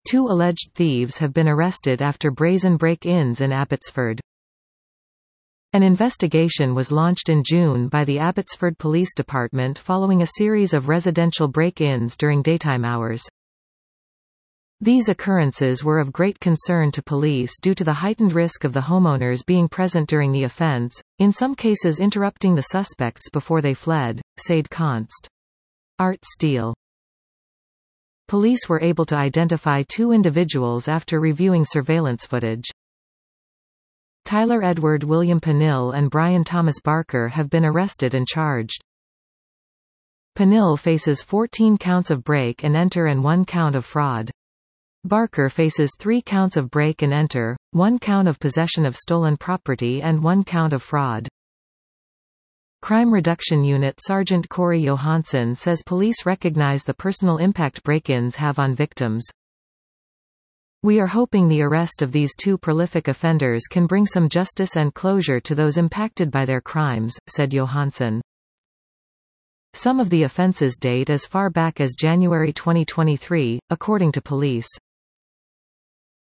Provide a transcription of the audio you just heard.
Two alleged thieves have been arrested after brazen break-ins in Abbotsford. An investigation was launched in June by the Abbotsford Police Department following a series of residential break-ins during daytime hours. These occurrences were of great concern to police due to the heightened risk of the homeowners being present during the offence, in some cases interrupting the suspects before they fled, said Const. Art Steele. Police were able to identify two individuals after reviewing surveillance footage. Tyler Edward William Penill and Brian Thomas Barker have been arrested and charged. Penill faces 14 counts of break and enter and 1 count of fraud. Barker faces 3 counts of break and enter, 1 count of possession of stolen property and 1 count of fraud. Crime Reduction Unit Sergeant Corey Johansson says police recognize the personal impact break-ins have on victims. "We are hoping the arrest of these two prolific offenders can bring some justice and closure to those impacted by their crimes," said Johansson. Some of the offences date as far back as January 2023, according to police.